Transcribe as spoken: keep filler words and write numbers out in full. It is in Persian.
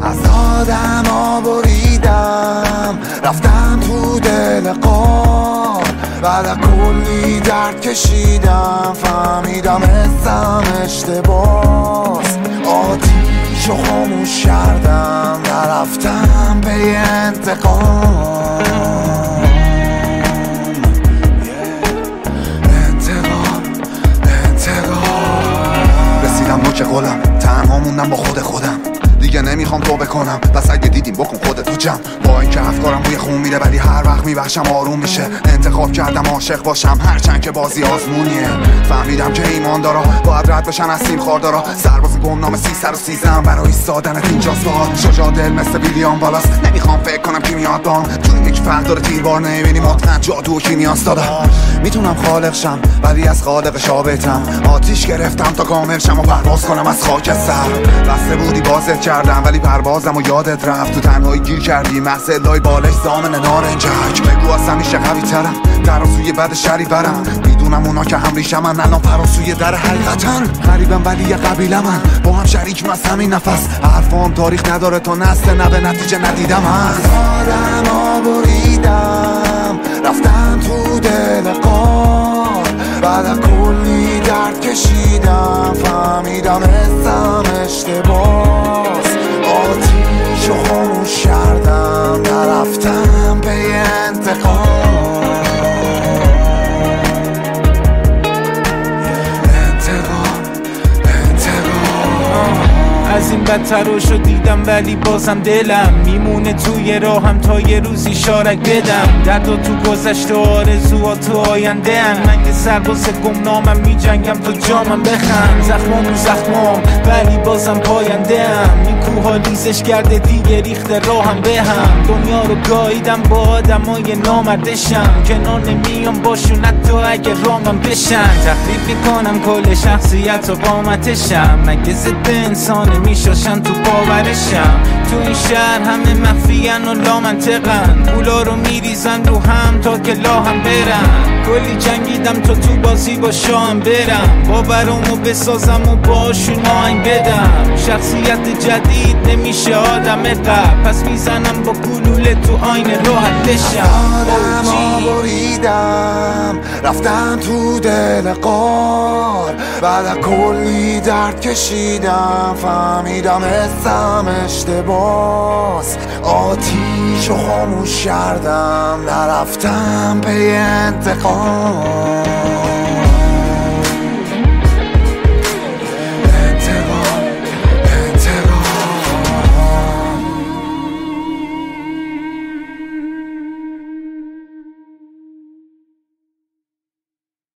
از آدما بریدم رفتم تو دل قار، بعد کلی درد کشیدم فهمیدم حسم اشتباس. آتیشو خاموش کردم نرفتم به انتقام. انتقام انتقام رسیدم نوک قولم، تنها موندم با خود خودم. دیگه نمیخوام تو بکنم بس اگه دیدیم بکن خودت تو جمع. با اینکه افکارم روی خون میره ولی هر وقت میبخشم آروم میشه. انتخاب کردم عاشق باشم هرچند که بازی آزمونیه. فهمیدم که ایمان دارا باید رد بشن از سیم خاردارا. سرباز گمنام سیصد و سیزده برای ایستادنت اینجاست. باهات شجاع دل مثل ویلیام والاس. نمیخوام فکر کنم کی میاد بام تو یک فرد داره تیربار نمیبینی مطمئن جادو و کیمیاست. دادا میتونم خالق شم ولی از خالق شابتم. آتیش گرفتم تا کامل شم و پرواز کنم از خاک سر. بسته بودی بازت کردم ولی پروازم و یادت رفت. تو تنهایی گیر کردی محض لای بالش زامن نارنجک. بگو اصلا میشه قوی ترم ترازوی بد شری برم. میدونم اونا که هم ریشه من الان فراسوی در حقیقتن. غریبم ولی یه قبیله من با هم شریک از همین نفس. حرفام تاریخ نداره تا نسل نه به نتیجه ندیدم. از آدما بریدم رفتم تو دل قار، بعد کلی درد کشیدم فهمیدم حسم اشتباس. آتیشو خاموش کردم نرفتم به انتقام. انتقام انتقام از این بدتر رو دیدم ولی بازم دلم میمونه توی راهم تا یه روز اشارک بدم. درد و تو گذشته آرزوها تو آینده ان. من که سرباز گمنامم میجنگم تا جامم بخند. زخمام و زخمام ولی بازم پاینده ام. این کوها لیزش کرده دیگه ریخته راهم به هم. دنیا رو گاییدم با آدمای نامردشم. کنار نمیام باشون حتی اگه رامم بشن. تخریب میکنم کل شخصیت و قامتشم. مگه ضد انسان میشاشن تو باورشم. تو این شهر همه مخفیان و لامنطقن. پولا رو میریزن رو هم تا که لاهم برن. کلی جنگیدم تا تو بازی با شام برم. باورمو بسازم و باشون آهنگ بدم. شخصیت جدید نمیشه آدم قبل. پس میزنم با گلوله تو آینه راحت بشم. آدما بریدم رفتم تو دل قار، بعد کلی درد کشیدم فهمیدم حسم اشتباس. آتیشو خاموش کردم نرفتم به انتقام.